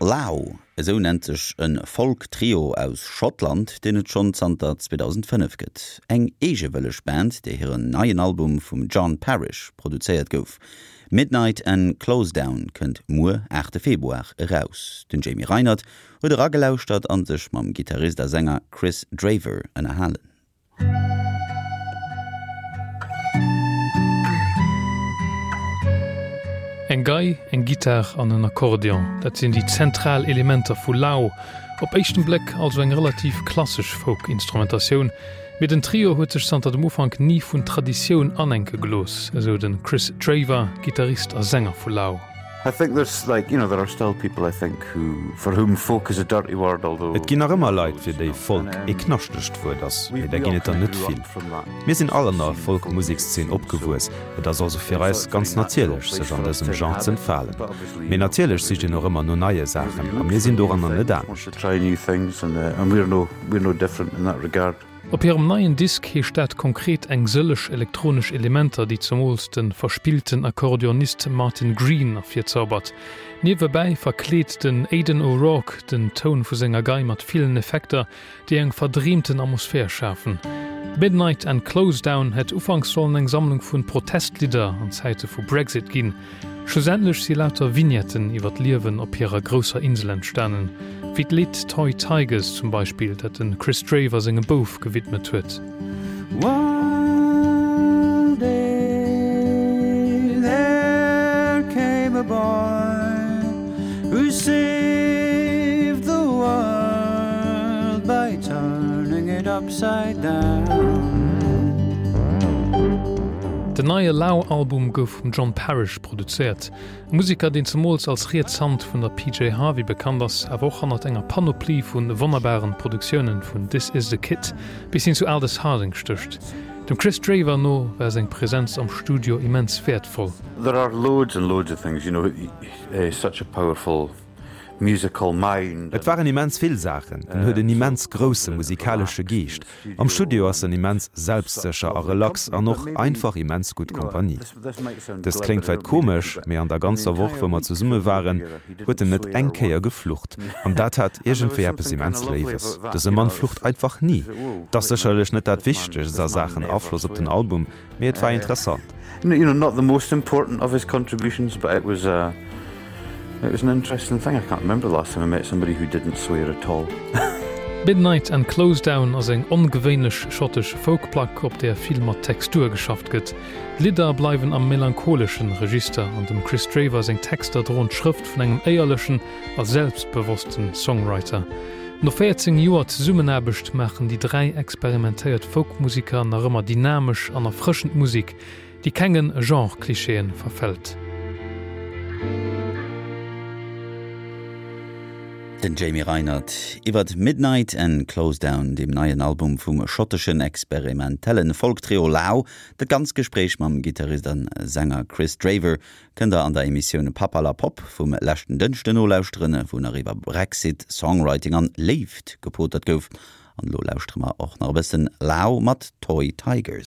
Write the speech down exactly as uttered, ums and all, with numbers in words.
Lau, so nennt sich ein Folk-Trio aus Schottland, den es schon seit zweitausendfünf gibt. Eng egewëllech Band, der ihren neuen Album von John Parrish produziert gouf. Midnight and Close Down könnt nur achten Februar raus. Den Jamie Reinhardt wurde ragelauscht hat an sich mam Gitarrist der Sänger Chris Draver erhalten. Eng Gei, eng Gitar an en Akkordeon, dat sind die Zentralelementer vu Lau, op echten Blick also eng relativ klassisch Folk-Instrumentation. Mit den Trio huet sech Santa dem Ufang nie vun Tradition anenke gelos, eso den Chris Draver, Gitarrist a Sänger vu Lau. I think there's like, you know, there are still people I think who for whom folk is a dirty word, although Et ginn a immer Leiit fir déi Folk e knaschtcht wo das, da ginnet er net viel. Mir sinn allener Folkmusikszen opgewues, et as also fir eis ganz nazielech sech an dessem Genre ze entfallen. Me nazielech sich noch immer no neie Sachen, a mir sinn do an an net da. Try new things and, uh, and we're no we're no different in that regard. Op ihrem neuen Disk hecht dat konkret eng sëllech elektronisch Elementer, die zum Mols den verspielten Akkordeonist Martin Green afir zaubert. Niewebei verkleet den Aidan O'Rourke den Ton vu Sänger Gei mat vielen Effekter, die eng verdriemten Atmosphär schaffen. Midnight and Close Down het ufangs sollen eng Sammlung vun Protestlieder an Zeite vu Brexit ginn. Schlussendlich sie lauter Vignetten iwwer Liewen op ihrer grosser Insel entstanden. Wie Lied Toy Tigers zum Beispiel, dat den Chris Draver singem Bof gewidmet huet. One day there came a boy who saved the world by turning it upside down. De neue Lau-Album gouf vum John Parrish produziert. Ein Musiker, den zum Mols als Reetzand vun der P J Harvey bekannt ass, a woch annner enger Panoplie vun wonnerbaren Produktionen vun This Is the Kid bis hin zu Aldous Harding stöcht. Dem Chris Draver no wär seg Präsenz am Studio immens wertvoll. There are loads and loads of things, you know, uh, such a powerful musical mind. Et waren immens viel Sachen, en huet en immens grosse musikalsche Geest. Am Studio ass en immens selbstsecher a relax an noch einfach immens gut Kompanie. Das klingt weit komisch, mé an der ganzer Woche, wo wir zu Summe waren, huet en net engkeier geflucht. An dat hat irgendwer bis immens Leves. Das Mann flucht einfach nie. Das sicherlich net dat wichtig, sa Sachen Aufschluss op den Album, mir et war interessant. You know, not the most important of his contributions, but it was a uh It was an interesting thing. I can't remember the last time I met somebody who didn't swear at all. Midnight and Close Down ass eng ongewéinlech schottisch Folkplack, op der viel mat Textur geschafft gëtt. Lieder bleiwen am melancholischen Register an dem Chris Draver seg Texter drohend Schrift vun engem eierlechen als selbstbewussten Songwriter. No vierzehn Joer summenerbecht machen die drei experimentéiert Folkmusiker nach immer dynamisch an erfrischend Musik, die kengen Genre-Klischeen verfällt. Den Jamie Reinhardt iwwer Midnight and Close Down, dem neuen Album vum schottischen experimentellen Folktrio Lau, de ganz Gespräch mam Gitarrist an Sänger Chris Draver kënnt er an der Emission Papa la Pop vum lächten dënchten Olausstrnne, vun er iwwer Brexit, Songwriting an Left gepotert gouf. An lo lausstrmmer och nach bessen Lau mat Toy Tigers.